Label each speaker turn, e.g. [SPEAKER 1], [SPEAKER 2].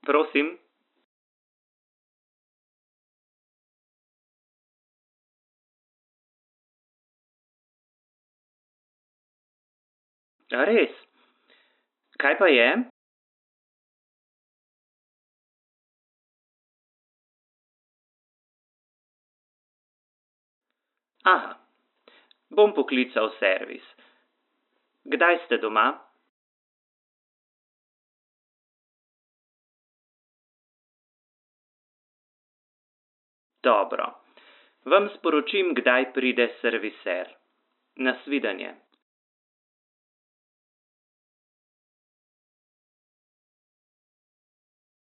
[SPEAKER 1] Prosim. A res? Kaj pa je? Aha, bom poklical servis. Kdaj ste doma? Dobro. Vam sporočim, kdaj pride serviser. Nasvidenje.